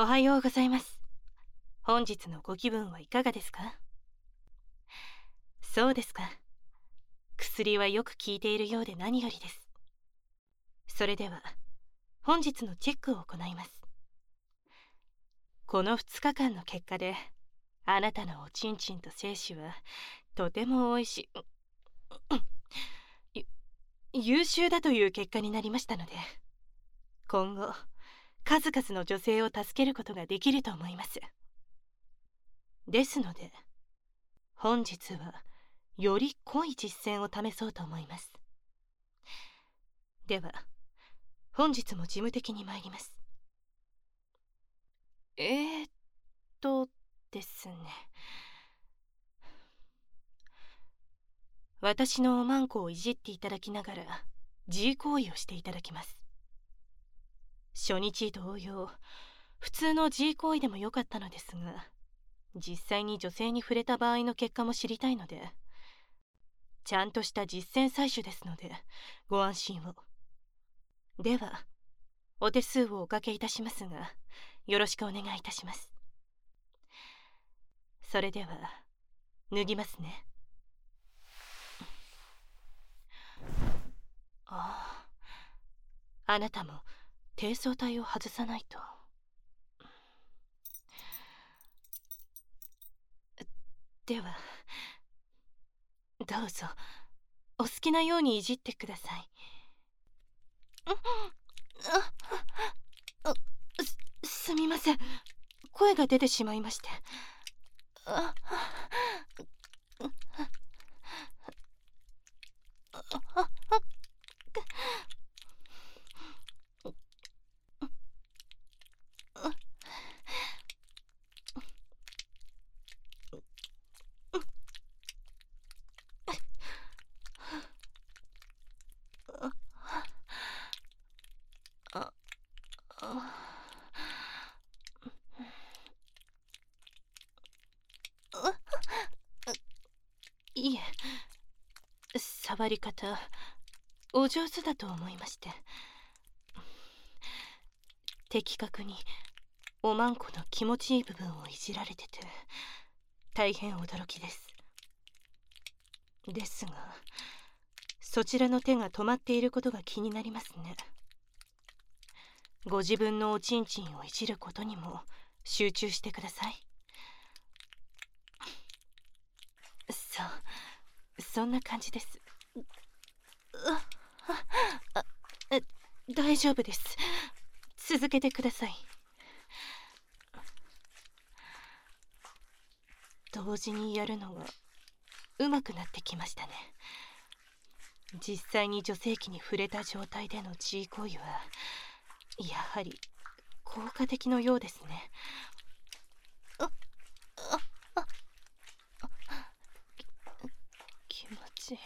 おはようございます。本日のご気分はいかがですか？そうですか。薬はよく効いているようで何よりです。それでは本日のチェックを行います。この2日間の結果であなたのおちんちんと精子はとてもおいし優秀だという結果になりましたので、今後数々の女性を助けることができると思います。ですので本日はより濃い実践を試そうと思います。では本日も事務的に参ります。ですね、私のおまんこをいじっていただきながら G 行為をしていただきます。初日同様、普通の G 行為でもよかったのですが、実際に女性に触れた場合の結果も知りたいので、ちゃんとした実践採取ですのでご安心を。ではお手数をおかけいたしますが、よろしくお願いいたします。それでは脱ぎますね。あなたも低層体を外さないと。ではどうぞお好きなようにいじってください。すみません、声が出てしまいまして。いえ、触り方お上手だと思いまして。的確におまんこの気持ちいい部分をいじられてて大変驚きです。ですがそちらの手が止まっていることが気になりますね。ご自分のおちんちんをいじることにも集中してください。そんな感じです。大丈夫です。続けてください。同時にやるのが上手くなってきましたね。実際に女性器に触れた状態での G 行為はやはり効果的のようですね。気持ち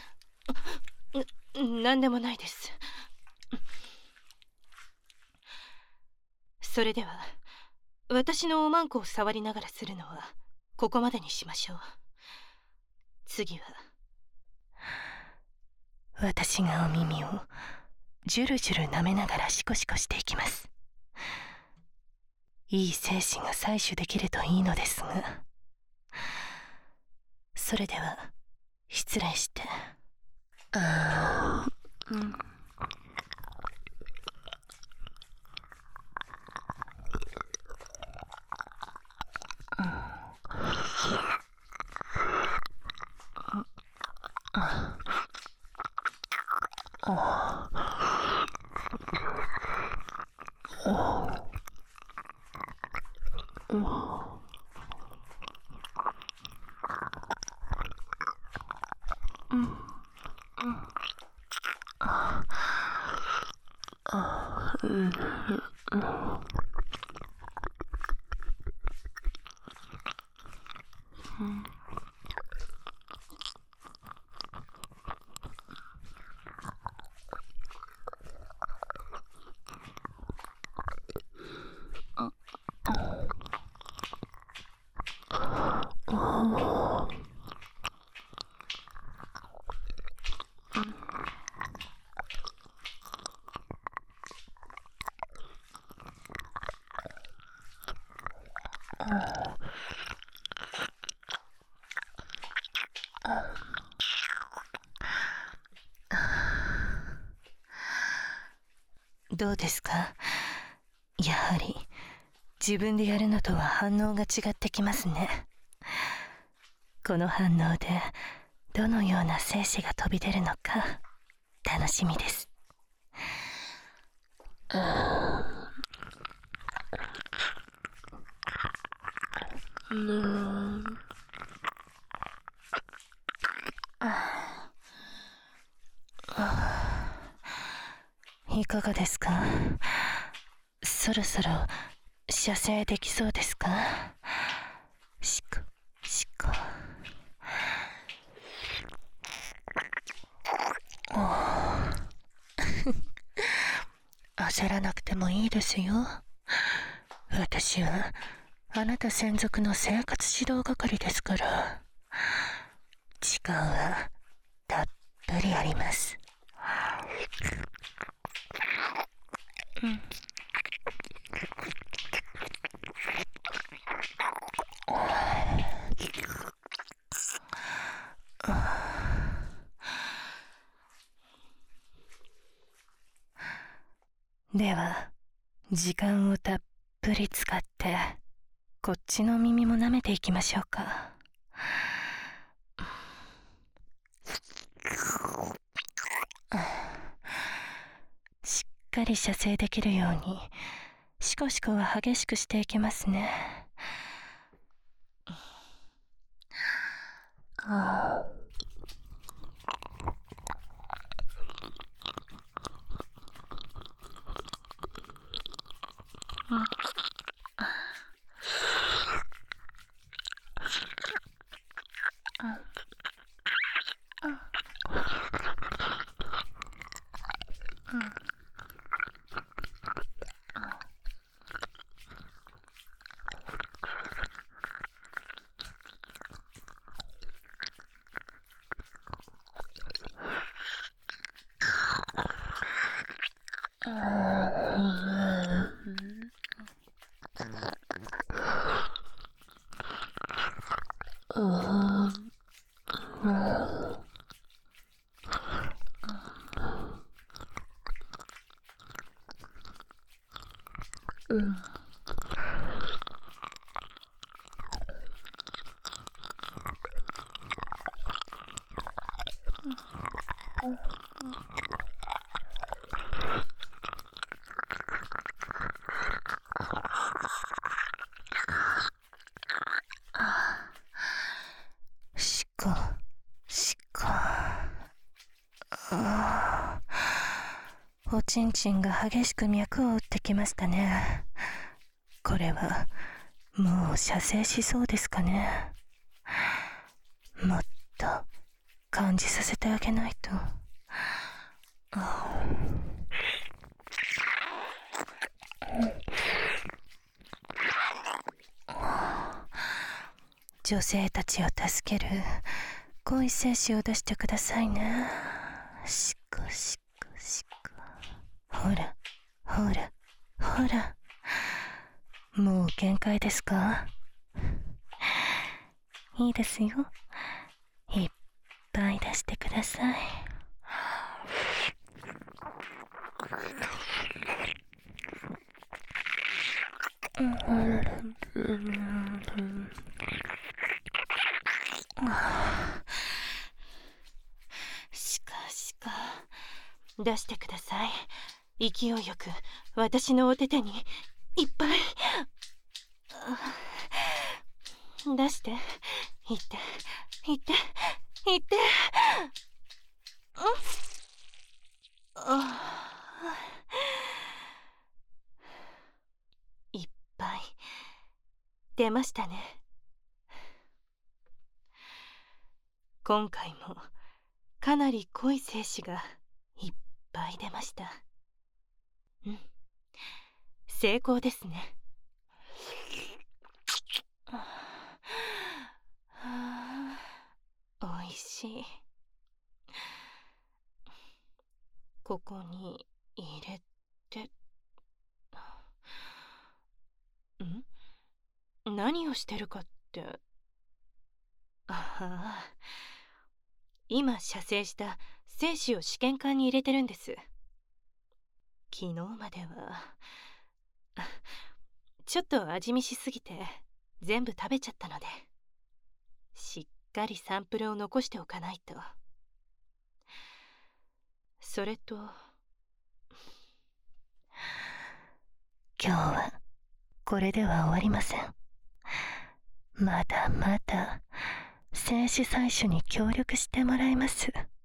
なんでもないです。それでは私のおまんこを触りながらするのはここまでにしましょう。次は私がお耳をジュルジュル舐めながらシコシコしていきます。いい精子が採取できるといいのですが。それでは失礼して。 どうですか？やはり自分でやるのとは反応が違ってきますね。この反応でどのような精子が飛び出るのか楽しみです。いかがですか？そろそろ射精できそうですか？しこしこ。焦らなくてもいいですよ。私はあなた専属の生活指導係ですから。時間はたっぷりあります。では時間をたっぷり使ってこっちの耳も舐めていきましょうか。しっかり射精できるようにシコシコは激しくしていきますね。しこしこ。おちんちんが激しく脈を打ってきましたね。これはもう射精しそうですかね。もっと感じさせてあげないと。女性たちを助ける恋精子を出してくださいね。しこしこしこ。ほらほらほら、もう限界ですか？いいですよ、いっぱい出してください。しかしか出してください。勢いよく私のお手手にいっぱい出して、いっていっていって。いっぱい出ましたね。今回もかなり濃い精子がいっぱい出ました。成功ですね。おいしい。ここに入れて。 何をしてるかって。ああ、今射精した精子を試験管に入れてるんです。昨日まではちょっと味見しすぎて全部食べちゃったので、しっかりサンプルを残しておかないと。それと、 今日はこれでは終わりません。まだまだ精子採取に協力してもらいます。